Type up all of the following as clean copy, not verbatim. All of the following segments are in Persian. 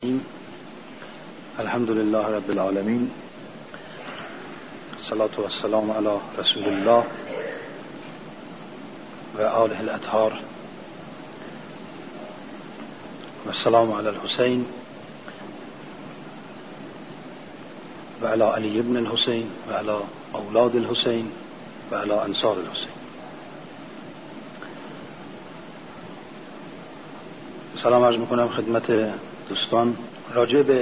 الرحیم. الحمد لله رب العالمین، الصلاة والسلام علی رسول الله و آله الاطهار و السلام علی الحسین و علی علی ابن الحسین و علی اولاد الحسین و علی انصار الحسین. سلام عرض میکنم خدمت دوستان. راجع به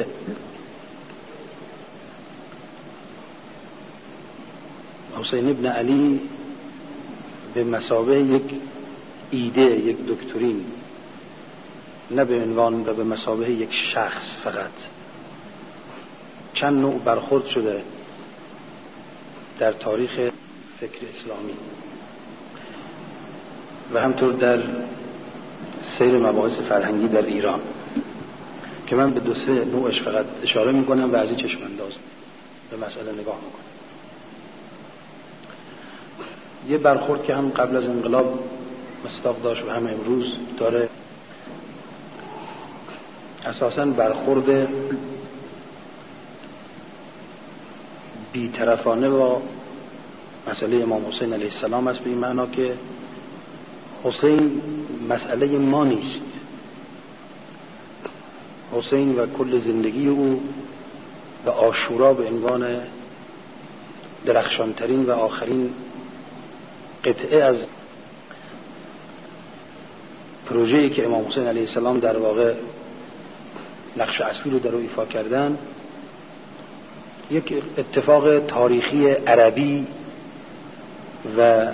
حسین ابن علی به مثابه یک ایده، یک دکترین، نه به عنوان و به مثابه یک شخص فقط، چند نوع برخورد شده در تاریخ فکر اسلامی و همطور در سیر مباحث فرهنگی در ایران که من به 2-3 نوعش فقط اشاره میکنم و از این چشم انداز به مسئله نگاه میکنم. یه برخورد که هم قبل از انقلاب مصداق داشت و هم امروز داره، اساساً برخورد بی‌طرفانه با مسئله امام حسین علیه السلام است، به این معنا که حسین مسئله ما نیست. حسین و کل زندگی او و عاشورا به عنوان درخشانترین و آخرین قطعه از پروژه‌ای که امام حسین علیه السلام در واقع نقش اصلی رو در او ایفا کردن، یک اتفاق تاریخی عربی و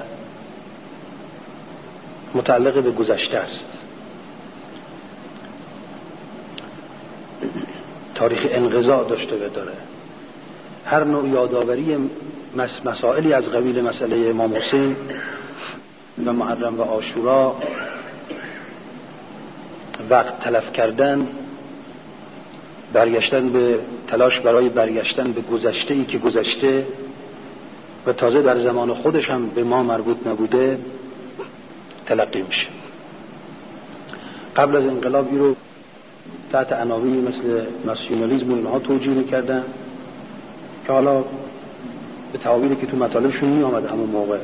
متعلق به گذشته است. تاریخ انقضاء داشته و داره. هر نوع یادآوری مسائلی از قبیل مسئله امام حسین و محرم و عاشورا، وقت تلف کردن، برگشتن به تلاش برای برگشتن به گذشته‌ای که گذشته و تازه در زمان خودش هم به ما مربوط نبوده تلقی میشه. قبل از انقلابی رو تحت عناوینی مثل ناسیونالیسم و اینها توجیه میکردن که حالا به تعابیری که تو مطالبشون می آمد همون موقع،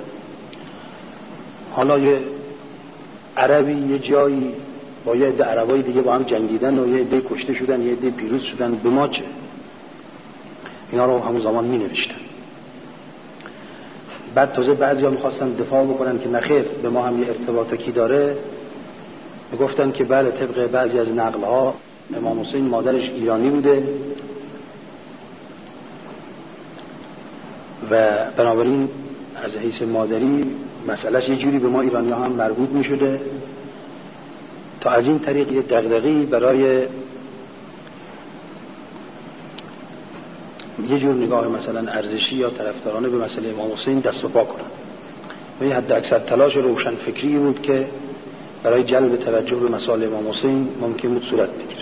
حالا یه عربی یه جایی با یه عده عربای دیگه با هم جنگیدن و یه عده کشته شدن، یه عده پیروز شدن، به ما چه؟ اینا رو همون زمان می نوشتن. بعد تازه بعضیا میخواستن دفاع بکنن که نخیر به ما هم یه ارتباطی داره، میگفتن که بله طبق بعضی از نقل‌ها امام حسین مادرش ایرانی بوده و بنابراین از حیث مادری مسئلهش یه جوری به ما ایرانی ها هم مربوط می شده، تا از این طریق یه دغدغه‌ای برای یه جور نگاه مثلا ارزشی یا طرفدارانه به مسئله امام حسین دست و پا کنن. و این حد اکثر تلاش روشن فکری بود که برای جلب توجه به مسائل امام حسین ممکن بود صورت بگیره.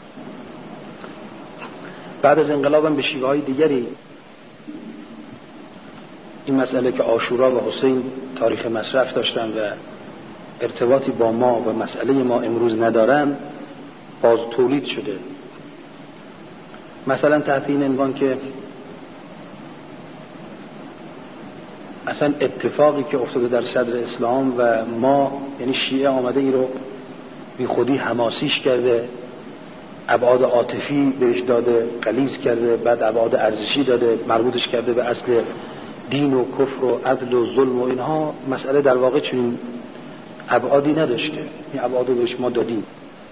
بعد از انقلاب هم به شیوه‌های دیگری این مسئله که عاشورا و حسین تاریخ مصرف داشتن و ارتباطی با ما و مسئله ما امروز ندارن باز تولید شده. مثلا تحت این عنوان که اصلا اتفاقی که افتاده در صدر اسلام و ما، یعنی شیعه آمده ای رو بی خودی حماسیش کرده، ابعاد عاطفی بهش داده، غلیظ کرده، بعد ابعاد ارزشی داده، مربوطش کرده به اصل دین و کفر و عدل و ظلم و اینها. مسئله در واقع چنین ابعادی نداشته. این ابعاد رو بهش ما دادیم.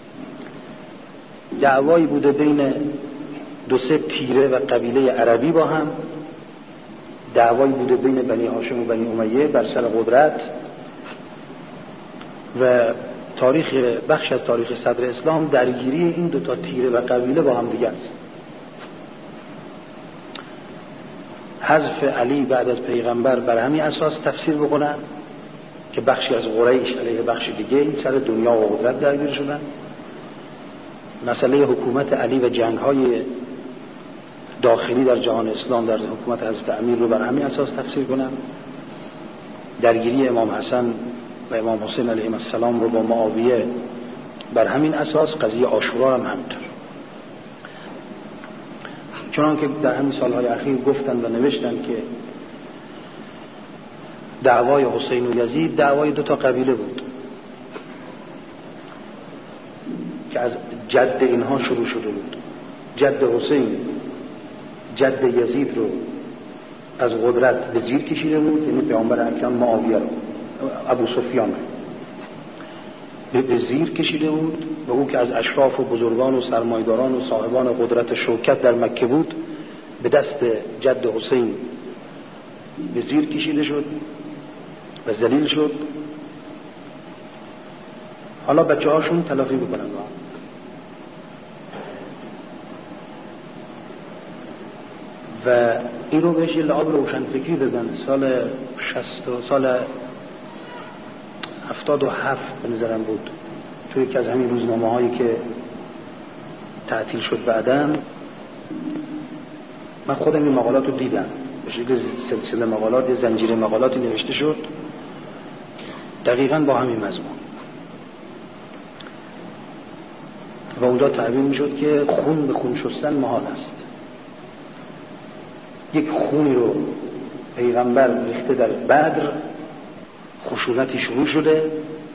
دعوایی بوده بین 2-3 تیره و قبیله عربی با هم، دعوایی بوده بین بنی هاشم و بنی امیه بر سر قدرت، و تاریخ بخش از تاریخ صدر اسلام درگیری این 2 تیره و قبیله با هم دیگه است. حذف علی بعد از پیغمبر بر همین اساس تفسیر بکنن که بخشی از قریش علیه بخش دیگه این سر دنیا و قدرت درگیر شدن. مسئله حکومت علی و جنگ‌های داخلی در جهان اسلام در حکومت حضرت امیر رو بر همین اساس تفسیر کنن. درگیری امام حسن و امام حسین علیهم السلام رو با معاویه بر همین اساس. قضیه عاشورا هم همینطور. چنان که در همین سالهای اخیر گفتن و نوشتن که دعوای حسین و یزید دعوای دو تا قبیله بود که از جد اینها شروع شده بود. جد حسین جد یزید رو از قدرت به زیر کشیده بود، یعنی پیامبر اکرم معاویه رو، ابو سفیان رو به زیر کشیده بود و او که از اشراف و بزرگان و سرمایداران و صاحبان قدرت شوکت در مکه بود به دست جد حسین به زیر کشیده شد و ذلیل شد. حالا بچه هاشون تلافی بکنن و این رو بهش یه لعاب روشنفکری دادن. سال 77 به نظرم بود، توی یکی از همین روزنامه هایی که تعطیل شد بعداً، من خودم این مقالات رو دیدم، به شکل سلسله مقالات، یه زنجیره مقالاتی نوشته شد دقیقاً با همین مضمون و اونجا تعبیر می شد که خون به خون شستن محال است. یک خونی رو پیغمبر ریخته در بدر، خشونتی شروع شده،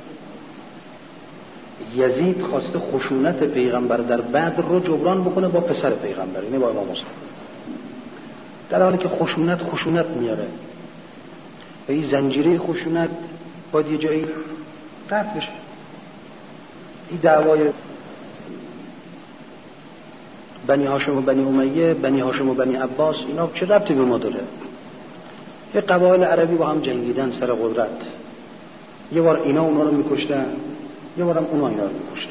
یزید خواسته خشونت پیغمبر در بدر رو جبران بکنه با پسر پیغمبر، اینه با امام حسین، در حالی که خشونت میاره و این زنجیره خشونت باید یه جایی قطع بشه. این دعوای بنی هاشم و بنی امیه، بنی هاشم و بنی عباس، اینا چه ربطی به ما داره؟ یه قبایل عربی با هم جنگیدن سر قدرت، یه بار اینا اونا رو میکشتن، یه بارم اونا اینا رو میکشتن.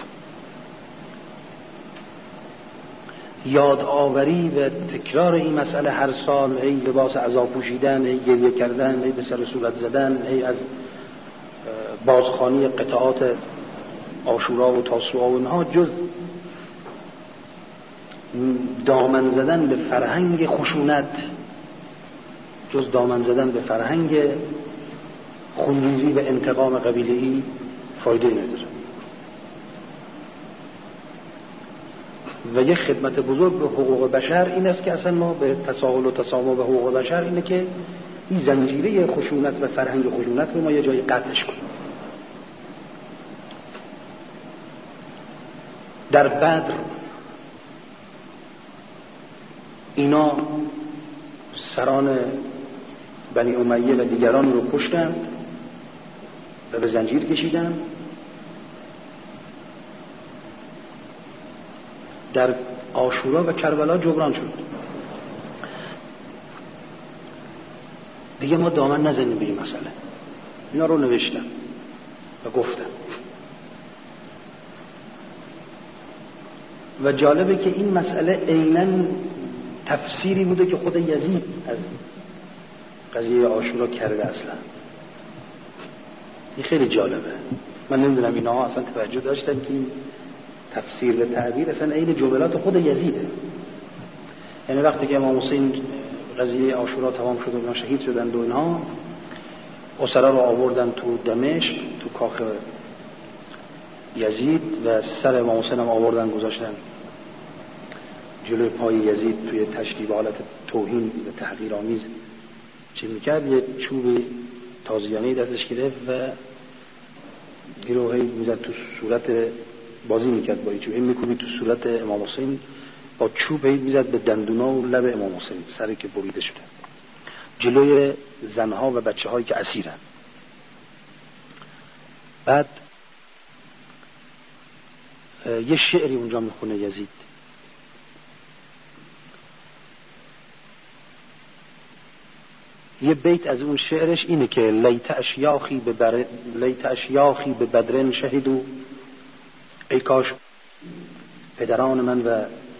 یادآوری و تکرار این مسئله هر سال، ای لباس عزا پوشیدن، ای گریه کردن، ای به سر صورت زدن، ای از بازخوانی قطعات عاشورا و تاسوعا و اینها، جز دامن زدن به فرهنگ خشونت، جز دامن زدن به فرهنگ خونریزی و انتقام قبیله‌ای فایده نداره. و یک خدمت بزرگ به حقوق بشر این است که اصلا ما به تساهل و تسامح به حقوق بشر اینه که این زنجیره خشونت و فرهنگ خشونت رو ما یه جایی قطعش کنیم. در بدر اینا سران بنی امیه و دیگران رو کشتن و به زنجیر کشیدن. در عاشورا و کربلا جبران شد. دیگه ما دامن نزنیم به این مسئله. اینا رو نوشتم و گفتم. و جالبه که این مسئله عیناً تفسیری بوده که خود یزید از قضیه عاشورا کرده اصلا. این خیلی جالبه. من نمیدونم اینا اصلا توجه داشتن که این تفسیر و تعبیر اصلا عین جملات خود یزیده. یعنی وقتی که امام حسین قضیه عاشورا تمام شد و اینا شهید شدن و اینها، اسرا رو آوردن تو دمشق، تو کاخ یزید، و سر امام حسین هم آوردن گذاشتن جلوی پای یزید توی تشریب حالت توهین و تحقیرآمیز چی میکرد. یه چوب تازیانه دستش گرفت و گروهی میزد تو صورت، بازی میکرد با این چوب، میکوبید تو صورت امام حسین، با چوب میزد به دندونا و لب امام حسین، سری که بریده شده، جلوی زنها و بچه هایی که اسیرن. بعد یه شعری اونجا میخونه یزید، یه بیت از اون شعرش اینه که لیت اشیاخی به بدرن شهیدو، ای کاش پدران من و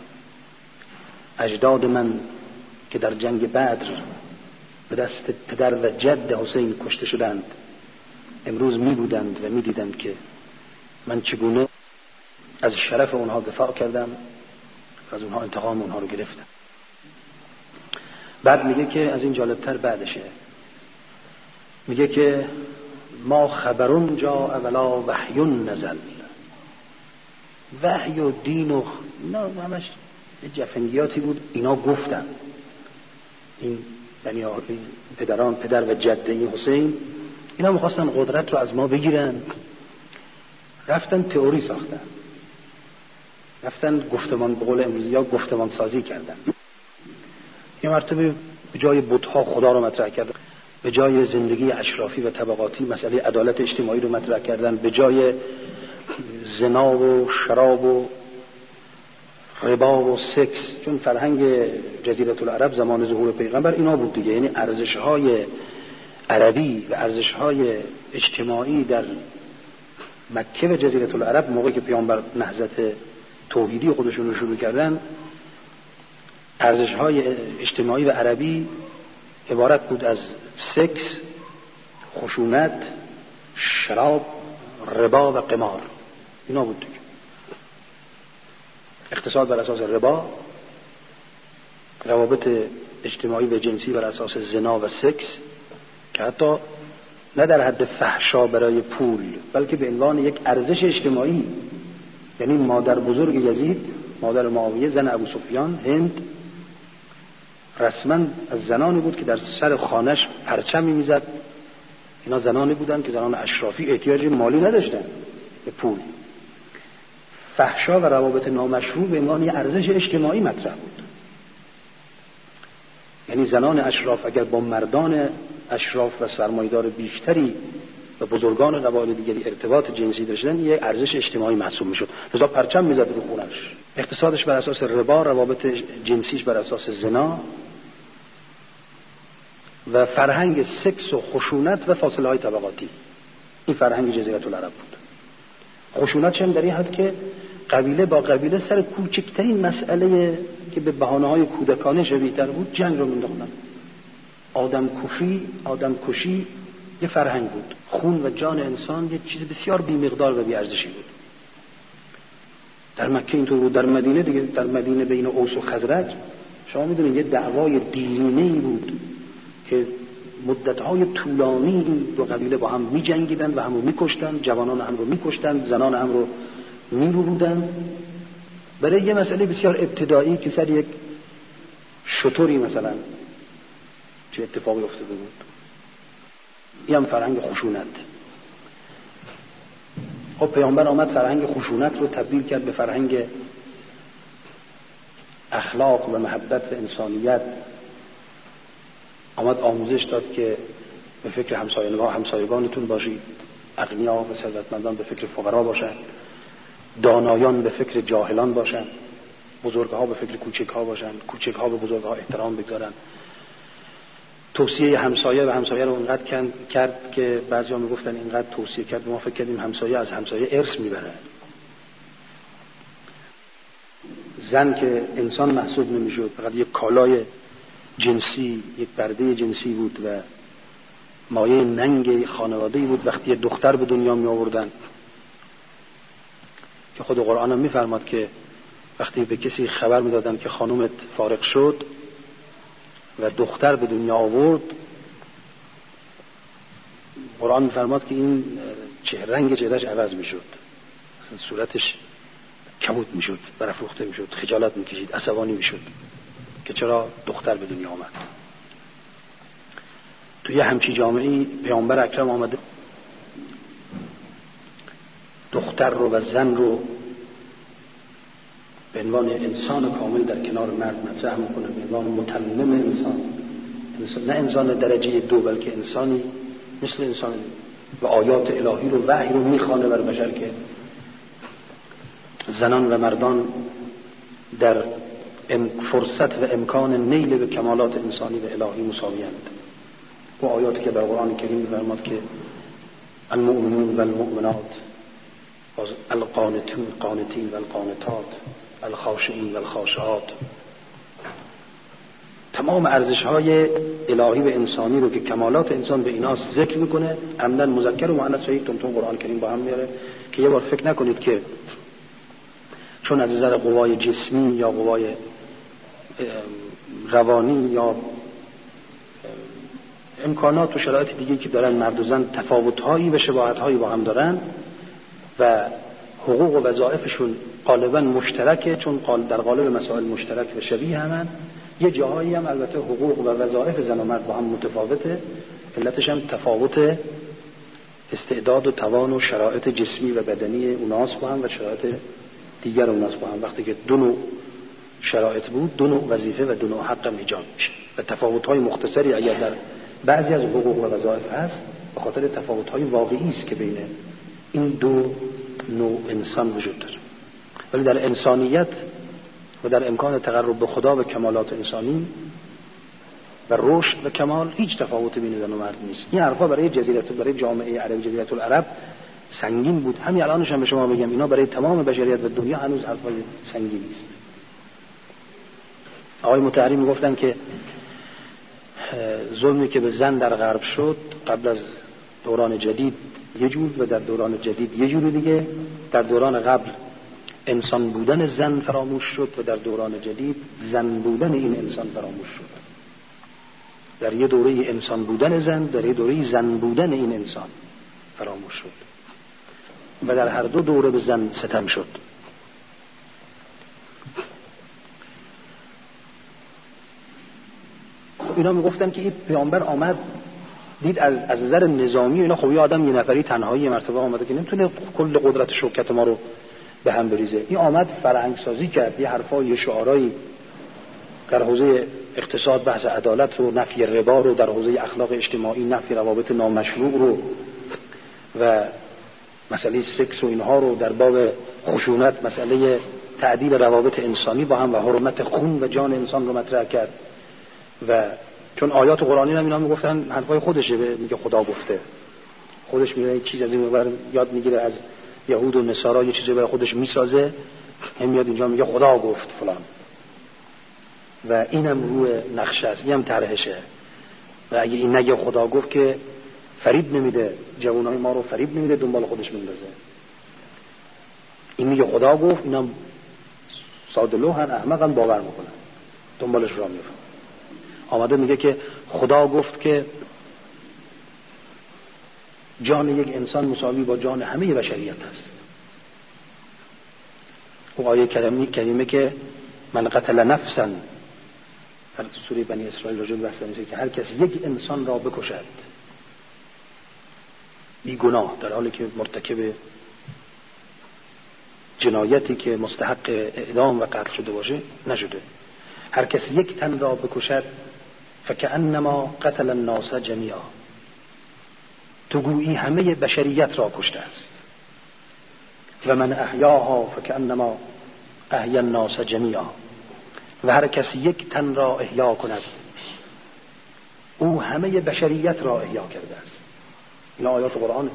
اجداد من که در جنگ بدر به دست پدر و جد حسین کشته شدند امروز می بودند و می دیدند که من چگونه از شرف اونها دفاع کردم و از اونها انتقام اونها رو گرفتم. بعد میگه که از این جالبتر بعدشه، میگه که ما خبرون جا اولا وحیون نزل، وحی و دین و نه همش جفنگیاتی بود. اینا گفتن، این یعنی پدران، پدر و جده این حسین، اینا میخواستن قدرت رو از ما بگیرن، رفتن تئوری ساختن، رفتن گفتمان، به قول امروزی ها گفتمان سازی کردن. یه مرتبه به جای بت‌ها خدا رو مطرح کردن، به جای زندگی اشرافی و طبقاتی مسئله عدالت اجتماعی رو مطرح کردن، به جای زنا و شراب و ربا و سکس، چون فرهنگ جزیره العرب زمان ظهور پیغمبر اینا بود دیگه، یعنی ارزش‌های عربی و ارزش‌های اجتماعی در مکه و جزیره العرب موقعی که پیامبر نهضت توحیدی خودشون رو شروع کردن، ارزش‌های اجتماعی و عربی عبارت بود از سکس، خشونت، شراب، ربا و قمار. اینا بود دیگه. اقتصاد بر اساس ربا، روابط اجتماعی و جنسی بر اساس زنا و سکس، که حتی نه در حد فحشا برای پول، بلکه به عنوان یک ارزش اجتماعی. یعنی مادر بزرگ یزید، مادر معاویه، زن ابو سفیان، هند، رسما از زنانی بود که در سر خانش پرچمی میزد. اینا زنانی بودن که زنان اشرافی احتیاج مالی نداشتن به پول. فحشا و روابط نامشروع به عنوان یک ارزش اجتماعی مطرح بود. یعنی زنان اشراف اگر با مردان اشراف و سرمایه‌دار بیشتری و بزرگان قبایل دیگری ارتباط جنسی داشتن، یک ارزش اجتماعی محسوب میشد. لذا پرچم میزد رو خونش. اقتصادش بر اساس ربا، روابط جنسیش بر اساس زنا و فرهنگ سکس و خشونت و فاصله های طبقاتی. این فرهنگ جزیره العرب بود. خشونت هم در این حد که قبیله با قبیله سر کوچکترین مسئله که به بهانه‌های کودکانه شبیه‌تر بود جنگ رو مینداختن. آدم کشی یه فرهنگ بود. خون و جان انسان یه چیز بسیار بی‌مقدار و بی‌ارزشی بود. در مکه اینطور بود، در مدینه دیگه، در مدینه بین اوس و خزرج شما میدونید یه دعوای دینی بود که مدت‌های طولانی این دو قبیله با هم می‌جنگیدن و هم رو می‌کشتن، جوانان هم رو می‌کشتن، زنان هم رو می‌ربودن برای یه مسئله بسیار ابتدایی که سر یک شطوری مثلا چه اتفاقی افتاده بود. این هم فرهنگ خشونت. خب پیامبر آمد فرهنگ خشونت رو تبدیل کرد به فرهنگ اخلاق و محبت و انسانیت. آمد آموزش داد که به فکر همسایگانتون باشید، اغنیا و ثروتمندان به فکر فقرا باشند، دانایان به فکر جاهلان باشند، بزرگها به فکر کوچکها باشند، کوچکها به بزرگها احترام بگذارند. توصیه همسایه و همسایه رو اینقدر کرد که بعضیا میگفتن اینقدر توصیه کرد ما فکر کردیم همسایه از همسایه ارث میبره. زن که انسان محسوب نمیشد، فقط یک کالای جنسی، یک برده جنسی بود و مایه ننگ خانواده‌ای بود. وقتی یک دختر به دنیا می آوردن که خود قرآن هم میفرماد که وقتی به کسی خبر میدادن که خانومت فارغ شد و دختر به دنیا آورد، قرآن میفرماد که این رنگ چهرهش عوض میشد، اصلا صورتش کمود میشد، برافروخته میشد، خجالت میکشید، عصبانی میشد که چرا دختر به دنیا آمد. توی همچی جامعه‌ای پیامبر اکرم آمده دختر رو و زن رو به عنوان انسان کامل در کنار مرد مطرح میکنه، به عنوان متمم انسان، نه انسان درجه 2 بلکه انسانی مثل انسان و آیات الهی رو وحی رو میخوانه بر بشر که زنان و مردان در فرصت و امکان نیل به کمالات انسانی و الهی مساویند. و آیاتی که در قرآن کریم می‌فرماد که المؤمنون و المؤمنات القانتون قانتین و القانتات الخاشعین و الخاشعات، تمام ارزش‌های الهی و انسانی رو که کمالات انسان به ایناست ذکر میکنه. عمدن مذکر و مؤنث صحیح تون قرآن کریم با هم میاره که یه بار فکر نکنید که چون از نظر قوای جسمی یا قوای روانی یا امکانات و شرایط دیگه که دارن مرد و زن تفاوت‌هایی و شباهت‌هایی با هم دارن و حقوق و وظایفشون غالبا مشترکه، چون در قالب مسائل مشترک و شبیه همن. یه جاهایی هم البته حقوق و وظایف زن و مرد با هم متفاوته، علتش هم تفاوت استعداد و توان و شرایط جسمی و بدنی اوناس با هم و شرایط دیگر اوناس با هم. وقتی که دو نوع شرایط بود، دو نوع وظیفه و دو نوع حق هم ایجاد میشه و تفاوت‌های مختصری اگر در بعضی از حقوق و وظایف هست، به خاطر تفاوت‌های واقعی است که بین این دو نوع انسان وجود داره. ولی در انسانیت و در امکان تقرب به خدا و کمالات انسانی و رشد و کمال هیچ تفاوتی بین زن و مرد نیست. این حرفا برای جامعه عرب جزیره العرب سنگین بود. همین الانش هم به شما بگم اینا برای تمام بشریت و دنیا هنوز حرفای سنگینی است. آقای مطهری میگفتن که ظلمی که به زن در غرب شد قبل از دوران جدید یه جور و در دوران جدید یه جور دیگه. در دوران قبل انسان بودن زن فراموش شد و در دوران جدید زن بودن این انسان فراموش شد. در یه دوره انسان بودن زن، در یه دوره زن بودن این انسان فراموش شد و در هر دو دوره به زن ستم شد. اینا میگفتن که این پیامبر آمد دید از نظر نظامی اینا خب یه آدم یه نفری تنهایی مرتبه آمده که نمیتونه کل قدرت شوکت ما رو به هم بریزه. این آمد فرهنگ سازی کرد، یه حرفای یه شعارایی در حوزه اقتصاد بحث عدالت رو، نفی ربا رو، در حوزه اخلاق اجتماعی نفی روابط نامشروع رو و مسئله سکس و اینها رو، در باب خشونت مسئله تعدیل روابط انسانی با هم و حرمت خون و جان انسان رو مطرح کرد. و چون آیات قرآنی هم اینا میگفتن حرفای خودشه، میگه خدا گفته، خودش میره چیز از این بر یاد میگیره از یهود و نصارا، یه چیزی برای خودش میسازه، هم میاد اینجا میگه خدا گفت فلان و اینم روی نقشه است، اینم طرحشه. و اگه این نگه خدا گفت که فریب نمیده، جوانای ما رو فریب نمیده، دنبال خودش میندازه. این میگه خدا گفت، اینم ساده لوحن احمقن باور میکنن، دنبالش راه میفته. آمده میگه که خدا گفت که جان یک انسان مساوی با جان همه بشریت است. او آیه کریمه که من قتل نفسا، در سوره بنی اسرائیل رجل بحث میشه که هر کس یک انسان را بکشد بی گناه، در حالی که مرتکب جنایتی که مستحق اعدام و قتل شده باشه نشده، هر کس یک تن را بکشد فکأنما قتل الناس جمیعا، تو گویی همه بشریت را کشته است. و من احیاها فکأنما احیا الناس جمیعا، و هر کسی یک تن را احیا کند او همه بشریت را احیا کرده است. این آیات قرآن.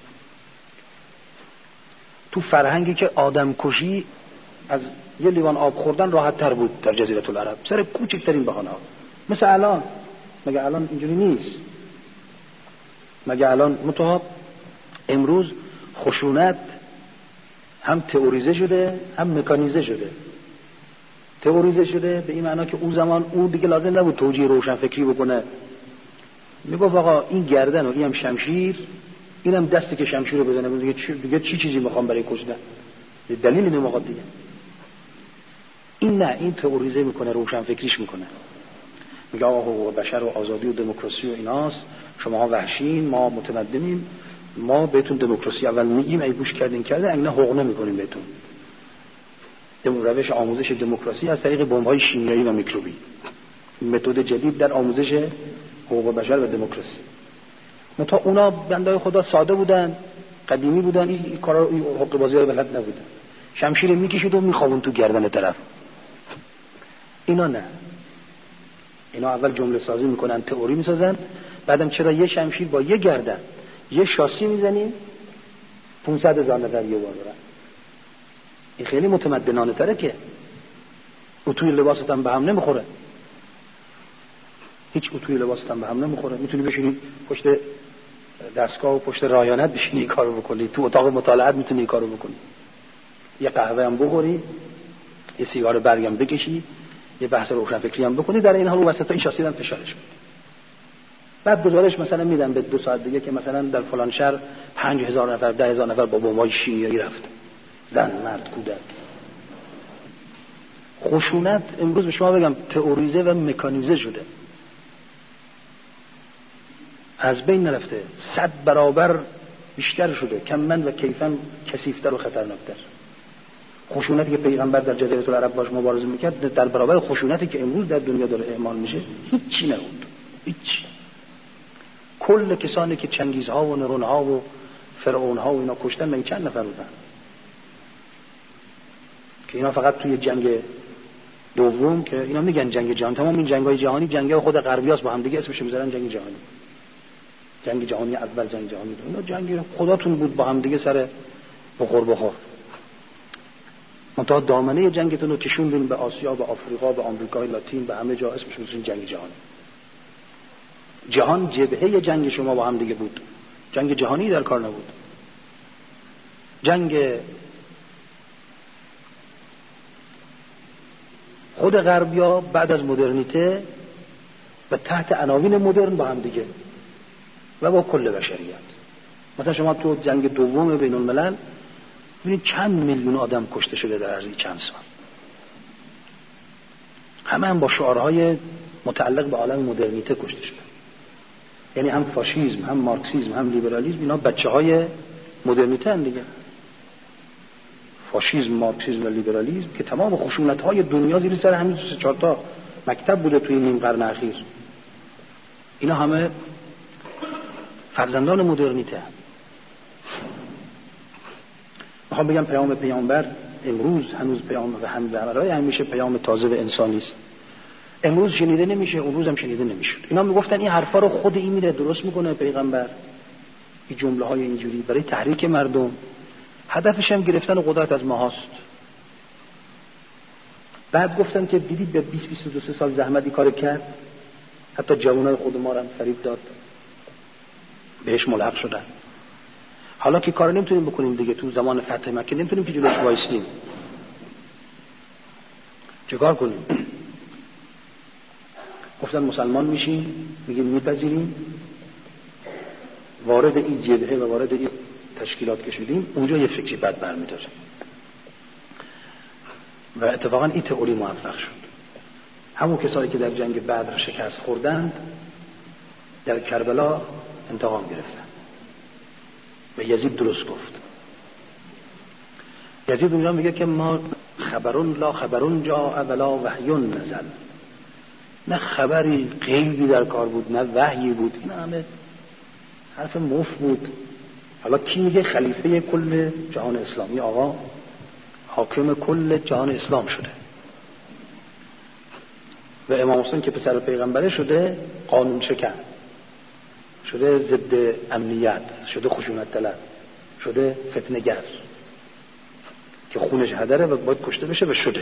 تو فرهنگی که آدم کشی از یه لیوان آب خوردن راحت تر بود در جزیره العرب، سر کوچکترین بهانه، مثل الان. مگه الان اینجوری نیست؟ مگه الان متأ امروز خشونت هم تئوریزه شده هم مکانیزه شده. تئوریزه شده به این معنا که اون زمان اون دیگه لازم نبود توجیه روشن فکری بکنه، میگفت آقا این گردن و اینم شمشیر، اینم دستی که شمشیر رو بزنه، دیگه چی چیزی میخوام برای کشتن؟ دلیل اینه موقع دیگه. این نه، این تئوریزه میکنه، روشن فکریش میکنه، میگه آقا حقوق بشر و آزادی و دموکراسی و ایناست، شماها وحشین، ما متمدنیم، ما بهتون دموکراسی اول میگیم، ای گوش کردین کرده، اینا حقوق نمیکنیم بهتون. روش آموزش دموکراسی از طریق بمب‌های شیمیایی و میکروبی، متد جدید در آموزش حقوق بشر و دموکراسی. تا اونا بندای خدا ساده بودن، قدیمی بودن، این کارا رو، این حقوق بازی‌ها رو بلد نبودن. شمشیر میکشید و میخوابون تو گردن طرف. اینا نه، اینا اول جمله سازی میکنن، تئوری میسازن، بعدم چرا یه شمشیر با یه گردن یه شاسی میزنیم 500,000 نفر یه بار برن. این خیلی متمدنانه تره که اتوی لباست هم به هم نمیخوره، هیچ اتوی لباست هم به هم نمیخوره. میتونی بشینی پشت دستگاه و پشت رایانت بشینی این کارو بکنی، تو اتاق مطالعات میتونی این کارو بکنی، یه قهوه هم بخوری، یه سیگار برگم بکشی، یه بحث روشن فکری هم بکنی، در این حال وسط این شاسی هم فشارش میدی. بعد گزارش مثلا میدن به 2 ساعت دیگه که مثلا در فلان شهر 5,000 نفر 10,000 نفر با بمب‌های شیمیایی رفت. زن، مرد، کودک. خشونت امروز به شما بگم تئوریزه و مکانیزه شده، از بین نرفته، 100 برابر بیشتر شده، کمن و کیفن کثیفتر و خطرناکتر. خشونتی که پیغمبر در جزیره العرب باش مبارزه میکرد در برابر خشونتی که امروز در دنیا داره اعمال میشه هیچی نبود. هیچ. کل کسانی که چنگیزها و نرونها و فرعونها و اینا کشتن من چند نفر بودن که اینا فقط توی جنگ دوم که اینا میگن جنگ جهانی، تمام این جنگ‌های جهانی جنگ‌های خود غربیاست، با هم دیگه اسمش میذارن جنگ جهانی. جنگ جهانی اول، جنگ جهانی دوم، اینا جنگ خداتون بود با هم دیگه سر بخور. منتها دامنه جنگتون رو کشوندین به آسیا، به آفریقا، به آمریکای لاتین، به همه جا، اسمش میذارن جنگ جهانی. جهان جبهه جنگ شما با هم دیگه بود، جنگ جهانی در کار نبود. جنگ خود غربیا بعد از مدرنیته و تحت عناوین مدرن با هم دیگه و با کل بشریت. مثلا شما تو جنگ دوم بین الملل ببینید چند میلیون آدم کشته شده در عرض چند سال، همه هم با شعارهای متعلق به عالم مدرنیته کشته شده. یعنی هم فاشیسم، هم مارکسیسم، هم لیبرالیسم، اینا بچه‌های مدرنیته هم دیگه. فاشیسم، مارکسیسم و لیبرالیسم که تمام خشونت‌های دنیا زیر سر همین 3-4 تا مکتب بوده توی نیم قرن اخیر. اینا همه فرزندان مدرنیته هم. میخوام بگم پیام پیامبر امروز هنوز پیام و همراه همیشه پیام تازه و انسانی است. امروز شنیده نمیشه، اون روز هم شنیده نمیشد. اینا میگفتن این حرفا رو خود این میره درست میکنه پیغمبر، این جمله های اینجوری برای تحریک مردم، هدفش هم گرفتن قدرت از ماهاست. بعد گفتن که دیدید به 20-22 سال زحمتی کار کرد، حتی جوانای خود ما رو هم فریب داد، بهش ملحق شدن. حالا که کار نمیتونیم بکنیم دیگه، تو زمان فتح مکه نمیتونیم که جلوش وایسیم، چیکار کنیم؟ گفتن مسلمان میشیم، میگیم میپذیریم، وارد این جبهه و وارد این تشکیلات که شدیم، اونجا یه فکری بد برمی‌داره. و اتفاقا این تئوری موفق شد. همون کسانی که در جنگ بدر شکست خوردند در کربلا انتقام گرفتن و یزید درست گفت. یزید اونجا میگه که ما خبرون لا خبرون جاء ولا وحی نزل، نه خبری غیبی در کار بود نه وحیی بود، این همه حرف مفت بود. حالا کی میگه خلیفه کل جهان اسلامی، آقا حاکم کل جهان اسلام شده و امام حسین که پسر پیغمبره شده قانون شکن، شده ضد امنیت، شده خشونت طلب، شده فتنه‌گر که خونش هدره و باید کشته بشه و شده.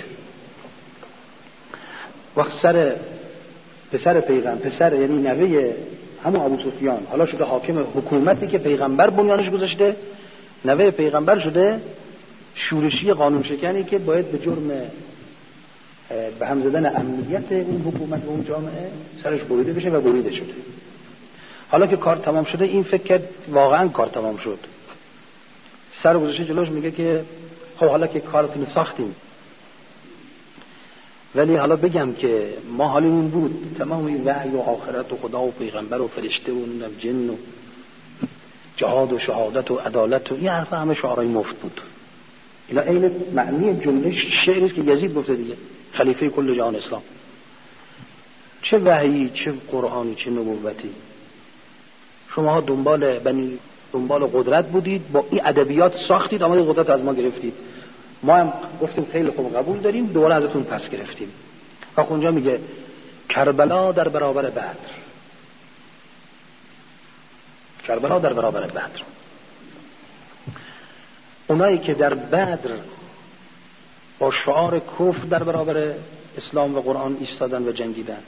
وقت سر پسر پیغمبر، پسر یعنی نوه همون ابو سفیان، حالا شده حاکم حکومتی که پیغمبر بنیانش گذاشته، نوه پیغمبر شده شورشی قانون شکنی که باید به جرم به هم زدن امنیت اون حکومت و اون جامعه سرش بریده بشه و بریده شده. حالا که کار تمام شده این فکر کرد واقعا کار تمام شد، سر گذاشته جلوش، میگه که خب حالا که کارتون ساختیم، ولی حالا بگم که ما حالیمون بود تمام این وحی و آخرت و خدا و پیغمبر و فرشته و جن و جهاد و شهادت و عدالت و این حرفا همه شعارهای مفت بود. اینا عین معنی جمله شعری است که یزید گفته دیگه، خلیفه کل جهان اسلام. چه وحی، چه قرآنی، چه نبوتی. شما دنبال قدرت بودید، با این ادبیات ساختید، آمدید قدرت از ما گرفتید. ما هم گفتیم خیلی خوب قبول داریم، دوباره ازتون پس گرفتیم. و اونجا میگه کربلا در برابر بدر، کربلا در برابر بدر. اونایی که در بدر با شعار کفر در برابر اسلام و قرآن ایستادن و جنگیدن،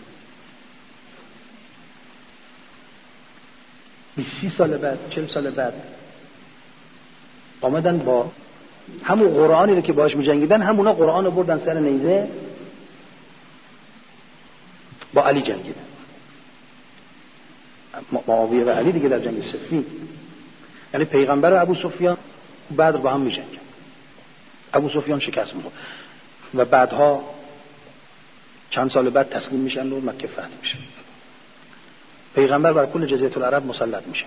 20 سال بعد، 40 سال بعد آمدن با همون قرآنی رو که باهاش می‌جنگیدن، همونا قرآن رو بردن سر نیزه با علی جنگیدن. معاویه و علی دیگه در جنگ صفین، یعنی پیغمبر و ابو سفیان بدر با هم می‌جنگن. ابو سفیان شکست میخوره و بعدها چند سال بعد تسلیم میشن و مکه فتح میشه. پیغمبر بر کل جزیره العرب مسلط میشه،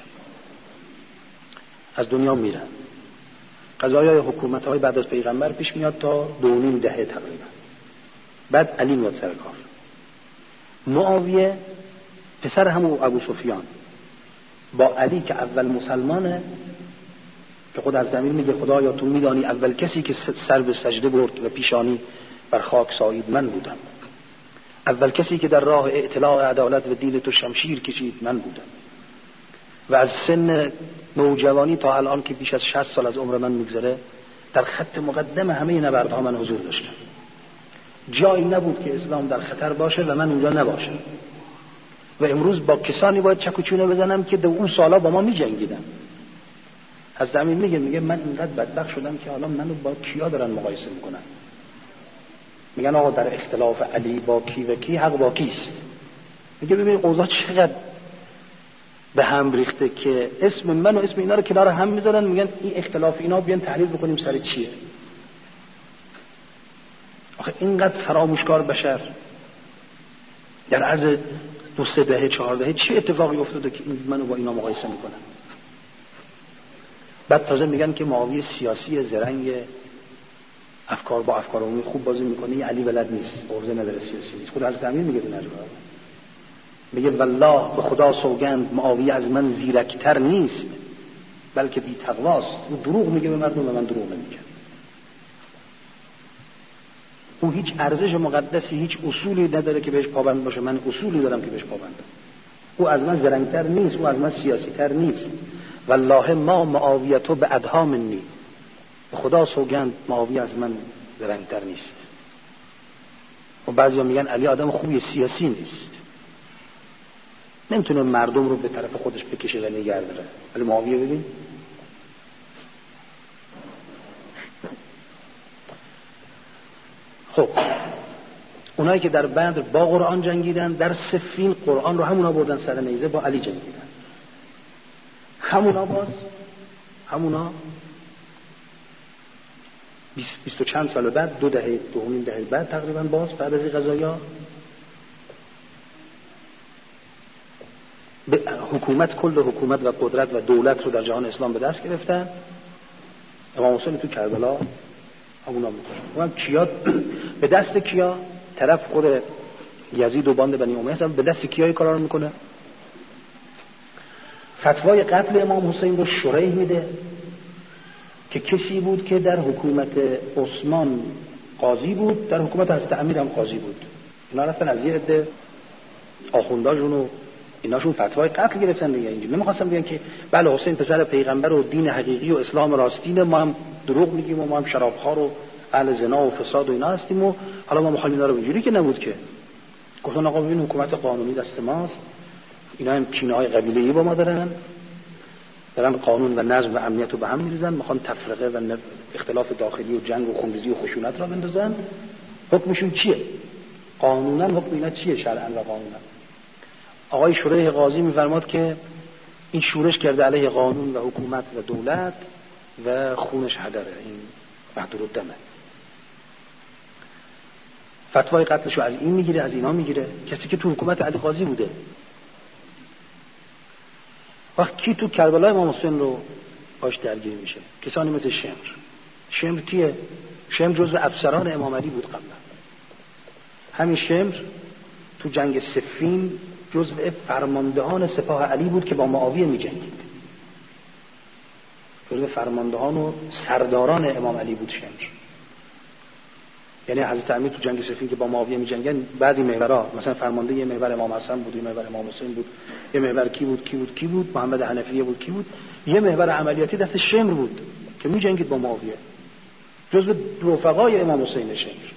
از دنیا میرن. قضایای حکومت‌های بعد از پیغمبر پیش میاد تا 2.5 دهه تقریبا. بعد علی میاد سر کار. معاویه پسر همون ابو سفیان با علی که اول مسلمانه، که خود از زمین میگه خدایا تو میدانی اول کسی که سر به سجده برد و پیشانی بر خاک سایید من بودم، اول کسی که در راه اطلاع عدالت و دین تو شمشیر کشید من بودم و از سن نوجوانی تا الان که بیش از 60 سال از عمر من میگذره در خط مقدم همه نبردها من حضور داشتم. جایی نبود که اسلام در خطر باشه و من اونجا نباشم و امروز با کسانی باید چک و چونه بزنم که در اون سالا با ما میجنگیدن. از زمین میگه من اینقدر بدبخت شدم که حالا منو با کیا دارن مقایسه میکنن. میگن آقا در اختلاف علی با کی و کی حق با کیست. میگه ببین اوضاع چقدر به هم ریخته که اسم من و اسم اینا رو کنار هم میذارن، میگن این اختلاف اینا بیان تحلیل بکنیم سر چیه. آخه اینقدر فراموشکار بشر در عرض 2-3 دهه 4 دهه چه اتفاقی افتاده که منو با اینا مقایسه میکنن. بعد تازه میگن که معاویه سیاسی زرنگ، افکار با افکار عمومی خوب بازی میکنه، علی بلد نیست، عرضه نداره، سیاسی نیست. خود حضرت امیر میگه به نجوى، میگه والله به خدا سوگند معاویه از من زیرکتر نیست بلکه بی تقواست. او دروغ میگه به مردم و من دروغ نمیگم. او هیچ ارزش مقدسی، هیچ اصولی نداره که بهش پابند باشه، من اصولی دارم که بهش پابندم. او از من زرنگتر نیست، او از من سیاسی‌تر نیست. والله ما معاویه تو به ادها منی، به خدا سوگند معاویه از من زرنگتر نیست. و بعضیا میگن علی آدم خوبی سیاسی نیست، نمیتونه مردم رو به طرف خودش بکشه و نگه داره. ولی معاویه ببین خب اونایی که در بدر با قرآن جنگیدن، در صفین قرآن رو همونا بردن سر نیزه با علی جنگیدن. همونا 20 و چند سال بعد، 2 دهه 2.5 دهه بعد تقریبا باز بعد از این قضایا به حکومت، کل حکومت و قدرت و دولت رو در جهان اسلام به دست گرفتن. امام حسین تو کربلا همونا میکنن. اون کیا به دست کیا؟ طرف خود یزید و باند بنی امیه به دست کیا کارا رو میکنه؟ فتوای قتل امام حسین رو شریح میده که کسی بود که در حکومت عثمان قاضی بود، در حکومت حضرت امیر هم قاضی بود. اینا رفتن از یه عده آخونداشون و ایناشون فتوای قتل گرفتن دیگه. اینجوری نمیخواستم بگن که بله حسین پسر پیغمبر و دین حقیقی و اسلام راستینه، ما هم دروغ میگیم و ما هم شرابخوار و اهل زنا و فساد و اینا هستیم و حالا ما میخوایم اینا رو. اینجوری که نبود که گفتن آقا ببین حکومت قانونی دست ماست، اینا هم کینه‌های قبیله‌ای با ما دارن قانون و نظم و امنیت رو به هم می‌ریزن، میخوان تفرقه و اختلاف داخلی و جنگ و خونریزی و خشونت را بندازن. حکمشون چیه؟ قانونا حکم اینا چیه شرعاً و قانونا؟ آقای شریح قاضی می‌فرماد که این شورش کرده علیه قانون و حکومت و دولت و خونش هدره، این محضورالدمه. فتوای قتلشو از این میگیره، از اینا میگیره، کسی که تو حکومت علی قاضی بوده. وقت کی تو کربلا امام حسین رو باش درگیر میشه؟ کسانی مثل شمر کیه؟ شمر جزو افسران امام علی بود قبلا. همین شمر تو جنگ صفین جزو فرماندهان سپاه علی بود که با معاویه میجنگید. جزو فرماندهان و سرداران امام علی بود شمر. یعنی حضرت امیر تو جنگ صفین که با معاویه میجنگن، بعضی محورها مثلا فرمانده یه محور امام حسن بود، یه محور امام حسین بود، یه محور کی بود محمد حنفیه بود، کی بود، یه محور عملیاتی دست شمر بود که میجنگید با معاویه، جزو رفقای امام حسین شمر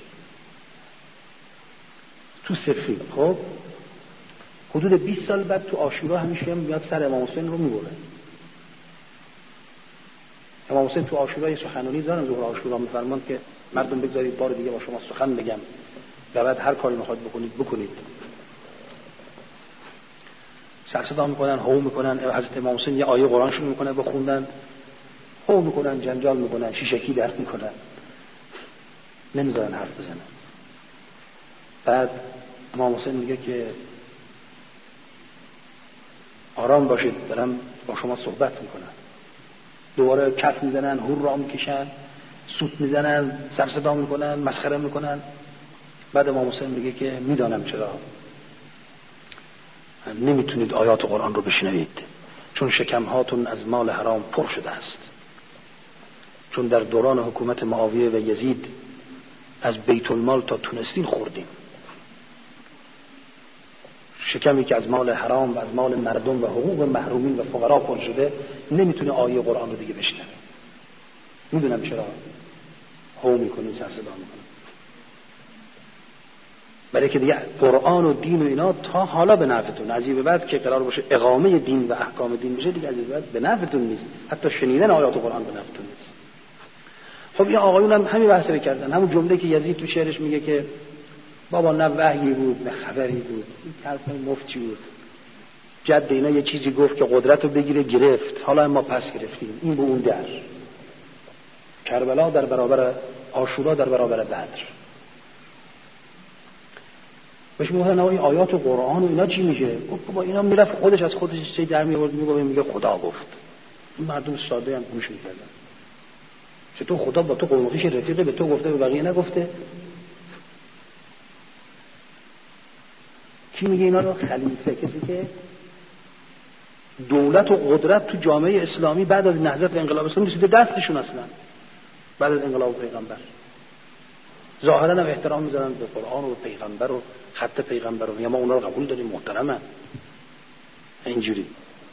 تو صفین. خب حدود 20 سال بعد تو عاشورا همیشه میاد سر امام حسین رو میبره. امام حسین تو عاشورا یه سخنرانی دارن، ظهر عاشورا میفرمان که مردم بگذارید بار دیگه با شما سخن بگم و بعد هر کاری میخواد بکنید. سر صدا میکنن، هو میکنن، حضرت امام حسین یه آیه قرآن شروع میکنه بخوندن، هو میکنن، جنجال میکنن، شیشکی در میکنن. نمیذارن حرف بزنن. بعد امام حسین میگه که آرام باشید، دارم با شما صحبت میکنم. دوباره کف میزنن، هور را میکشن، سوت میزنن، سر صدا میکنن، مسخره میکنن. بعد امام حسین میگه که میدانم چرا نمیتونید آیات قرآن رو بشنوید، چون شکمهاتون از مال حرام پر شده است. چون در دوران حکومت معاویه و یزید از بیت المال تا تونستین خوردیم. شکمی که از مال حرام و از مال مردم و حقوق محرومین و فقرا پر شده نمیتونه آیه قرآن رو دیگه بشنوه. میدونم چرا هو میکنی، سر صدا میکنی، برای که دیگه قرآن و دین و اینا تا حالا به نفعتون، از این به بعد که قرار باشه اقامه دین و احکام دین بشه دیگه از این به بعد به نفعتون نیست. حتی شنیدن آیات قرآن به نفعتون نیست. خب این آقایون هم همین بحث رو کردن. همون جمله که یزید تو شعرش میگه که بابا نه وحی بود نه خبری بود، این حرف مفتی بود. جد اینا یه چیزی گفت که قدرت رو بگیره، گرفت، حالا ما پس گرفتیم. این به اون در کربلا در برابر عاشورا در برابر بدر. بهش میگفتن این آیات و قرآن و اینا چی میشه؟ گفت با اینا میرفت خودش از خودش چیزی در میآورد میگه خدا گفت. این مردم ساده هم گوش میکردن. چطور خدا با تو قول خویش رفیقه، به تو گفته به بقیه نگفته؟ کی میگه اینا رو؟ خلیفه، کسی که دولت و قدرت تو جامعه اسلامی بعد از نهضت انقلاب اسلامی رسیده دستشون اصلا. بعد از انقلاب پیغمبر ظاهرا هم احترام میذارن به قرآن و پیغمبر و خط پیغمبر و ما اونا رو قبول داریم، محترمه. اینجوری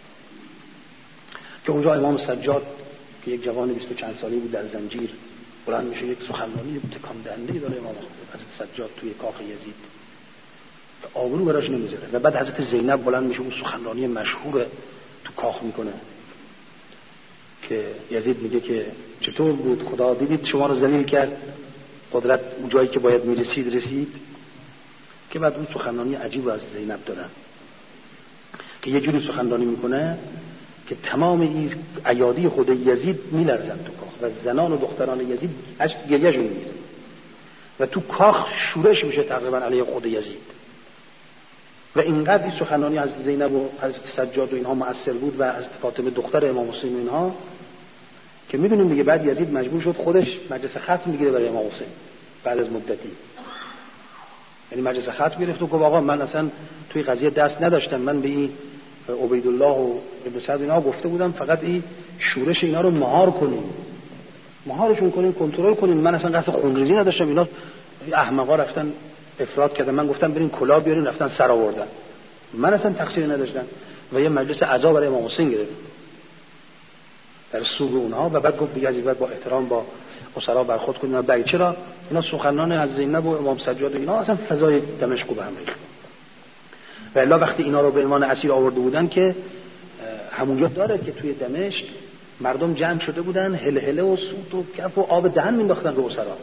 که اونجا امام سجاد که یک جوان 20 چند سالی بود در زنجیر بلند میشه، یک سخنرانی تکان دهنده داره امام حضرت سجاد توی کاخ یزید، آبرو براش نمیذاره. و بعد حضرت زینب بلند میشه، اون سخنرانی مشهور تو کاخ میکنه که یزید میگه که چطور بود خدا دیدید شما رو ذلیل کرد، قدرت اون جایی که باید میرسید رسید. که بعد اون سخنرانی عجیب از زینب دارن که یه جوری سخنرانی میکنه که تمام این ایادی خود یزید میلرزن تو کاخ و زنان و دختران یزید گریه‌شون میگیره و تو کاخ شورش میشه تقریبا علیه خود یزید. و اینقدر این سخنرانی از زینب و از سجاد و اینها مؤثر بود و از فاطمه دختر امام حسین و اینها که میدونیم دیگه بعد یزید مجبور شد خودش مجلس ختم بگیره برای امام حسین بعد از مدتی. یعنی مجلس ختم گرفت و گفت آقا من اصلا توی قضیه دست نداشتم، من به این عبیدالله و ابن سعد اینا گفته بودم فقط این شورش اینا رو مهار کنیم، مهارشون کنیم، کنترل کنیم، من اصلا قصد خونریزی نداشتم. اینا احمقا رفتن افراط کردن، من گفتم برین کلاه بیارین، رفتن سر آوردن، من اصلا تقصیری نداشتم. و یه مجلس عزا برای امام حسین گرفت در سوق اونها و بعد گفت دیگه از این بعد با احترام با اسرا برخورد کنیم. بعد چرا اینا سخنان از زینب و امام سجاد و اینا اصلا فضای دمشق رو به هم ریخت. و الا وقتی اینا رو به عنوان اسیر آورده بودن که همونجا داره که توی دمشق مردم جمع شده بودن، هلهله و سوت و کف و آب دهن مینداختن به اسرا،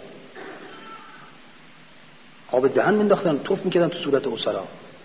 آب دهن مینداختن، توف میکردن تو صورت اسرا،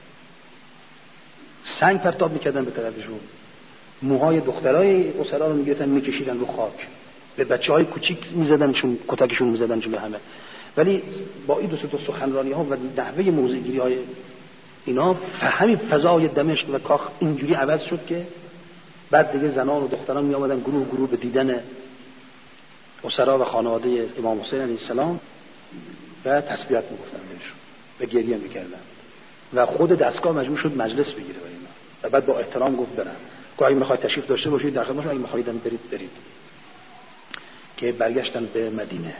سنگ پرتاب میکردن به طرفشون، موهای دخترای اسرا رو میگرفتن میکشیدن رو خاک، به بچهای کوچیک میزدنشون، کتکشون میزدن جلو همه. ولی با این دو تا سخنرانی ها و نحوه موضع‌گیری های اینا همین فضای دمشق و کاخ اینجوری عوض شد که بعد دیگه زنان و دختران می آمدن گروه گروه به دیدن اسرا و خانواده امام حسین علیه السلام و تسبیحات میگفتن بهشون و گریه میکردن و خود دستگاه مجبور شد مجلس بگیره برای اینا و بعد با احترام گفت برن که اگه میخواید تشریف داشته باشید در خدمتتون، اگه میخواید برید. که برگشتن به مدینه.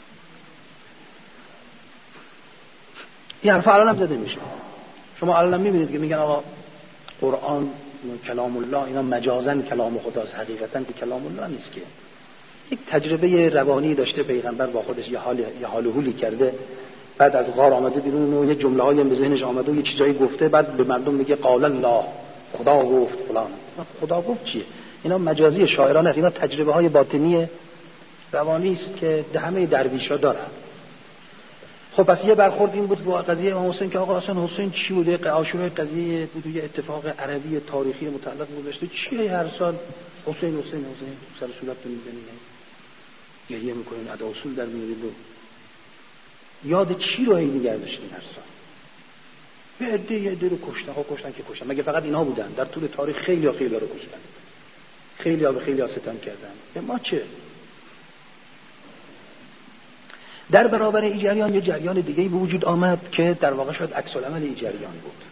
این حرفا الان هم زده میشه. شما الان میبینید که میگن آقا قرآن کلام الله، اینا مجازن کلام خداست، حقیقتا که کلام الله نیست. که یک تجربه روانی داشته پیغمبر با خودش، یه حال و حولی کرده، بعد از غار آمده بیرون و یه جمله‌ای به ذهنش آمده و یه چیزایی گفته، بعد به مردم میگه قال الله، خدا گفت فلان. خدا گفت چیه؟ اینا مجازی شاعرانه است، اینا تجربه های باطنی روانی است که همه درویشا دارن. خب پس یه برخورد این بود با قضیه امام حسین که آقا اصلا حسین چی بوده؟ عاشورای قضیه بود، یه اتفاق عربی تاریخی متعلق گذشته، چیه هر سال حسین سر صورتتون میزنید، گریه میکنین، ادا اصول در میارید و یاد چی رو نگه داشتیم هر سال؟ یه عده رو کشتن. مگه فقط اینا بودن؟ در طول تاریخ خیلی رو کشتن، خیلی به ستم کردن. به ما چه؟ در برابر این جریان یه جریان دیگه‌ای به وجود آمد که در واقع شاید عکس العمل این جریان بود.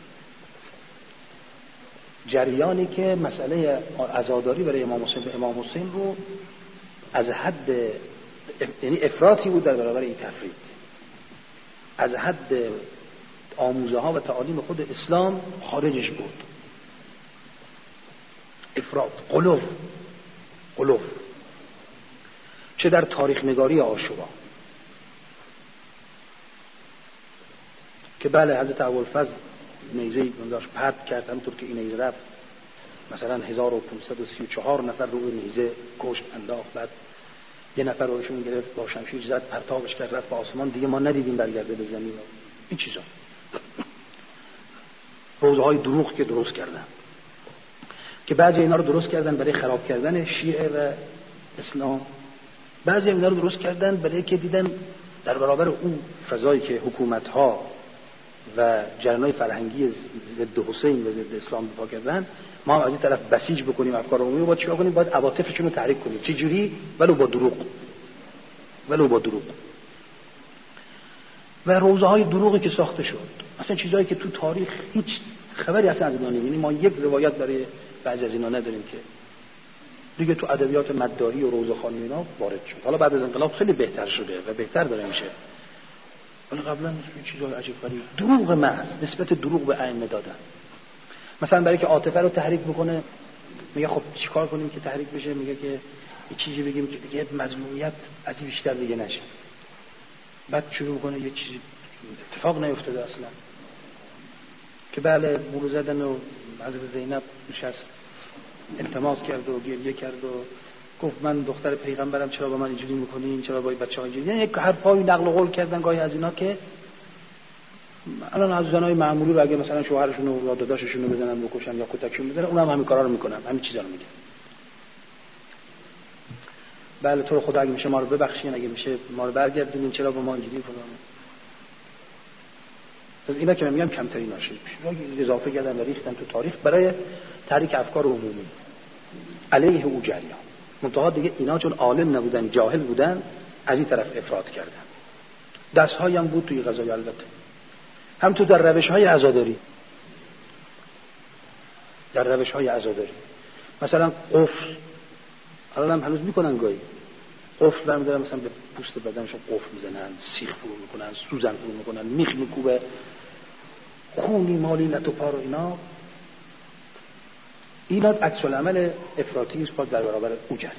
جریانی که مسئله عزاداری برای امام حسین رو از حد، یعنی افراطی بود در برابر این تفرید، از حد آموزه ها و تعالیم خود اسلام خارجش بود. افراط، غلو، چه در تاریخ نگاری عاشورا که بله حضرت ابوالفضل نیزه داشت پرت کرد، همونطور که این نیزه رفت مثلا 1534 نفر رو نیزه کشت انداخت، بعد یه نفر روشون گرفت با شمشیر زد پرتابش کرد رفت به آسمان، دیگه ما ندیدیم برگرده به زمین. این چیزا روزهای دروغ که درست کردن، که بعضی اینا رو درست کردن برای خراب کردن شیعه و اسلام، بعضی اینا رو درست کردن برای که دیدن در برابر اون فضایی که حکومت‌ها و جریان‌های فرهنگی ضد حسین و ضد اسلام دفاع کردن، ما هم از این طرف بسیج بکنیم افکار عمومی رو. باید چیکار کنیم؟ باید عواطفشون رو تحریک کنیم. چه جوری؟ ولو با دروغ. و روزهای دروغی که ساخته شد، اصلا چیزایی که تو تاریخ هیچ خبری اصلا از اینا نیست. یعنی ما یک روایت برای بعضی از اینا نداریم که دیگه تو ادبیات مداحی و روزخوانی اینا وارد شد. حالا بعد از انقلاب خیلی بهتر شده و بهتر داره میشه، ولی قبلا چیزای عجیب غریب، دروغ محض، نسبت دروغ به ائمه دادن. مثلا برای که عاطفه رو تحریک بکنه میگه خب چیکار کنیم که تحریک بشه؟ میگه که یه چیزی بگیم که دیگه مظلومیت از این بیشتر دیگه نشه. بعد شروع کنه یه چیزی اتفاق نیفتاده اصلا، که بله بولو زدن و حضرت زینب نشست التماس کرد و گریه کرد و گفت من دختر پیغمبرم، چرا با من اینجوری میکنین، چرا با بچه‌ها اینجوری؟ یعنی یک حرفای نقل و قول کردن گاهی از اینا که الان از زنای معمولی رو اگه مثلا شوهرشون یا داداششون رو بزنن بکشن یا کتکشون بزنن، اونم همین کارا رو میکنن، همین چیزا رو میگن. بله تو رو خدا اگه میشه ما رو ببخشین، اگه میشه ما رو برگردونین، چرا با ما اینجوری فلان. پس اینا که من میگم کمتری نشه، اضافه کردن و ریختن تو تاریخ برای تحریک افکار عمومی علیه او جریان. منتها دیگه اینا چون عالم نبودن، جاهل بودن، از این طرف افراط کردن. دست‌هایی هم بود توی قضایا، البته هم تو در روش‌های عزاداری، مثلا قفل الان هم هنوز میکنن، گاهی قفل برمی‌دارن مثلا به پوست بدنشون قفل میزنن، سیخ فرو میکنن، سوزن فرو میکنن، میخ میکوبه، خونی مالی لط و پار و اینا عکس العمل افراطی است باز در برابر او جریان.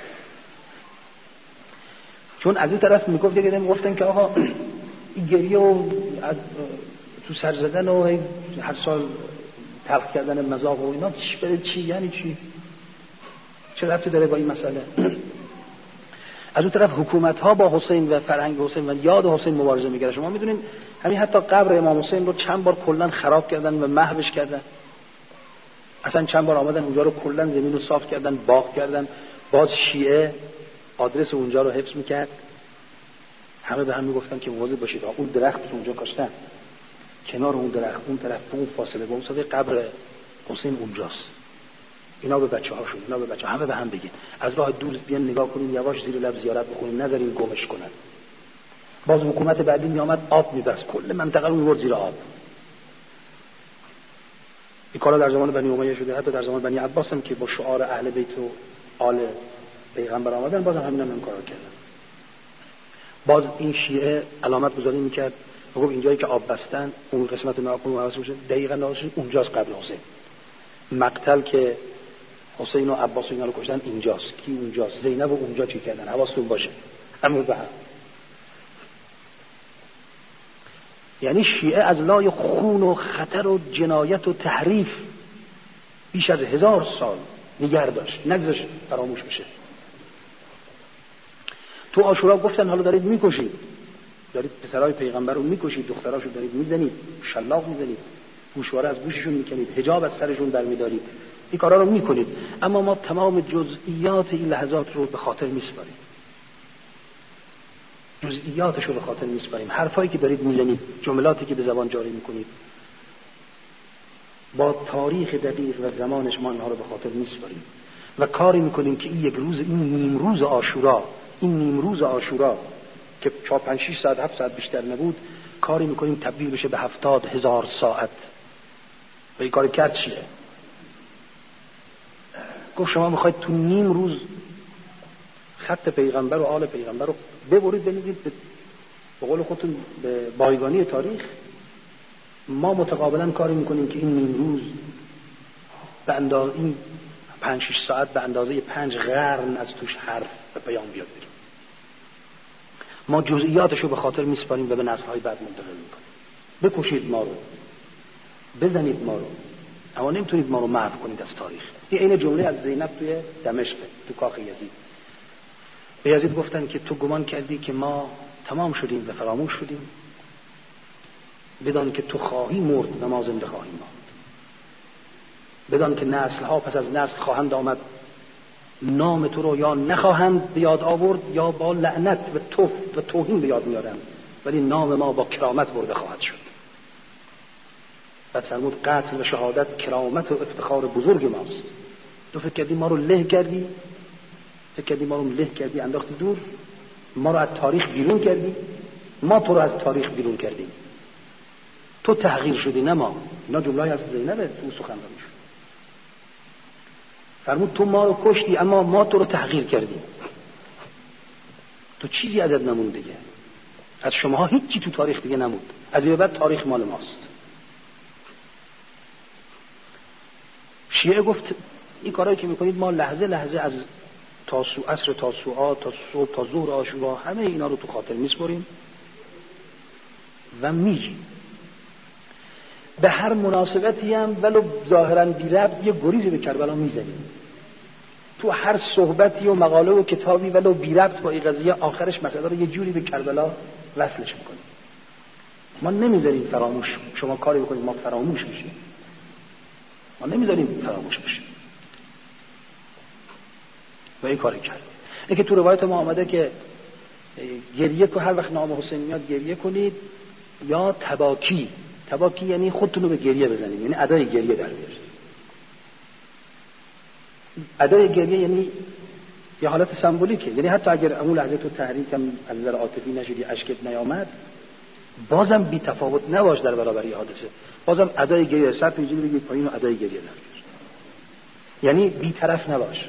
چون از این طرف میگفتن که آقا این گریه و تو سر زدن و هر سال تلخ کردن مذاق و اینا چی یعنی چی؟ چه ربطی داره با این مسئله؟ از اون طرف حکومت ها با حسین و فرهنگ حسین و یاد حسین مبارزه می‌کردن. شما میدونین همین حتی قبر امام حسین رو چند بار کلا خراب کردن و محوش کردن. اصلا چند بار آمدن اونجا رو کلا زمین رو صاف کردن، باغ کردن. باز شیعه آدرس اونجا رو حفظ میکرد. همه به هم میگفتن که مواظب باشید، اون درختی که اونجا کاشتن کنار اون درخت اون طرف اون فاصله با اون صدای قبر حسین اونجاست. اینا به بچه‌هاشون، اینا به بچه‌ها، همه به هم بگین از راه دور بیان نگاه کنین، یواش زیر لب زیارت بکنین، نذارین گمش کنن. باز حکومت بعدی میامد آب میبست، کل منطقه رو میبرد زیر آب. این کارا در زمان بنی امیه شده، حتی در زمان بنی عباس هم که با شعار اهل بیت و آل پیغمبر آمدن، بازم همین کارا کردن. باز این شیعه علامت گذاری میکرد، میگفت اینجایی که آب بستن اون قسمت ناکون و حواس میشه دقیقاً ناشه اونجاست قبر حسین. مقتل که حسین و عباس اینا رو کشتن اینجاست. کی اونجاست؟ زینب و اونجا چی کردن؟ حواستون باشه. همون به هم. یعنی شیعه از لای خون و خطر و جنایت و تحریف بیش از 1000 سال نگه داشت، نگذاشت فراموش بشه. تو عاشورا گفتن حالا دارید میکشید، دارید پسرای پیغمبر رو میکشید، دختراشو دارید میزنید، شلاق میزنید، گوشواره از گوششون میکنید، حجاب از سرشون برمیدارید، این کارا رو میکنید، اما ما تمام جزئیات این لحظات رو به خاطر میسپاریم. جزئیاتش رو به خاطر میسپاریم. حرفایی که دارید میزنید، جملاتی که به زبان جاری میکنید، با تاریخ دقیق و زمانش ما اینها رو به خاطر میسپاریم و کاری میکنیم که این یک روز، این نیمروز عاشورا که 4-5-6 ساعت 7 ساعت بیشتر نبود، کاری میکنیم تبدیل بشه به 70,000 ساعت. و این کار کرد چیه؟ گفت شما میخواید تو نیم روز خط پیغمبر و آل پیغمبر رو ببرید بنویسید به قول خودتون به بایگانی تاریخ. ما متقابلا کاری میکنیم که این نیم روز به اندازه این 5-6 ساعت به اندازه 5 قرن از توش حرف و پیام بیاد بیرون. ما جزئیاتش رو به خاطر میسپاریم و به نسل‌های بعد منتقل میکنیم. بکشید ما رو، بزنید ما رو، اما نمیتونید ما رو محو کنید از تاریخ. این جمله از زینب توی دمشق تو کاخ یزید. به یزید گفتن که تو گمان کردی که ما تمام شدیم و فراموش شدیم، بدان که تو خواهی مرد و ما زنده خواهیم ماند. بدان که نسل‌ها پس از نسل خواهند آمد، نام تو رو یا نخواهند به یاد آورد یا با لعنت و توف و توهین به یاد میارند، ولی نام ما با کرامت برده خواهد شد. بعد فرمود قتل و شهادت کرامت و افتخار بزرگ ماست. تو فکر کردی ما رو له کردی، انداختی دور، ما رو از تاریخ بیرون کردی، ما تو رو از تاریخ بیرون کردیم، تو تحقیر شدی نه ما. اینا جمله‌ای از زینب تو سخنرانی شد. فرمود تو ما رو کشتی اما ما تو رو تحقیر کردیم، تو چیزی ازت نموند دیگه، از شماها هیچی تو تاریخ دیگه نموند، از این بعد تاریخ مال ماست. شیعه گفت این کارهایی که میکنید ما لحظه لحظه از عصر تاسوعا تا صبح تا ظهر عاشورا همه اینا رو تو خاطر میسپریم و میگیم. به هر مناسبتی هم ولو ظاهرا بی ربط یه گریزی به کربلا میزنیم. تو هر صحبتی و مقاله و کتابی ولو بی ربط با این قضیه آخرش مسئله رو یه جوری به کربلا وصلش میکنیم. ما نمیذاریم فراموش، شما کاری بکنید ما فراموش میشیم، ما نمیذاریم فراموش بشه. و این کاری کرد. این که تو روایت ما آمده که گریه که هر وقت نام حسین میاد گریه کنید، یا تباکی یعنی خودتون رو به گریه بزنید، یعنی ادای گریه در بیارید. ادای گریه یعنی یه حالت سمبولیکه، یعنی حتی اگر اون لحظه تو تحریک هم از نظر عاطفی نشدی، اشکت نیامد، بازم بی تفاوت نباش در برابر این حادثه، بازم ادای گریه، سر پیچیده بگید پایین و ادای گریه در بیار، یعنی بی طرف نباش.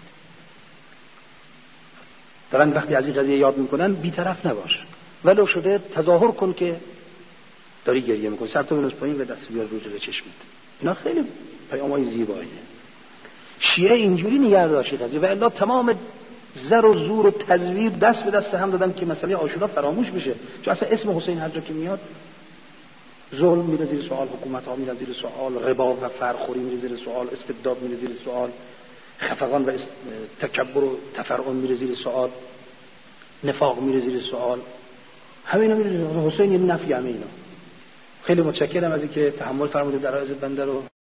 دارن وقتی از این قضیه یاد میکنن بی طرف نباش، ولو شده تظاهر کن که داری گریه میکنی، سر تو بنوز پایین و دست بیار رو جلوی چشمت. اینا خیلی پیامای زیباییه. شیعه اینجوری نگه داشت قضیه، و الا تمام زر و زور و تزویر دست به دست هم دادن که مسئله عاشورا فراموش بشه. چون اصلا اسم حسین هر جا که میاد ظلم میره زیر سوال، حکومت ها میره زیر سوال، ربا و فرخوری میره زیر سوال، استبداد میره زیر سوال، خفقان و تکبر و تفرعن میره زیر سوال، نفاق میره زیر سوال، همه اینا میره. حسین یه نفی همه اینا. خیلی متشکرم از اینکه تحمل فرمودید در عرض بنده رو.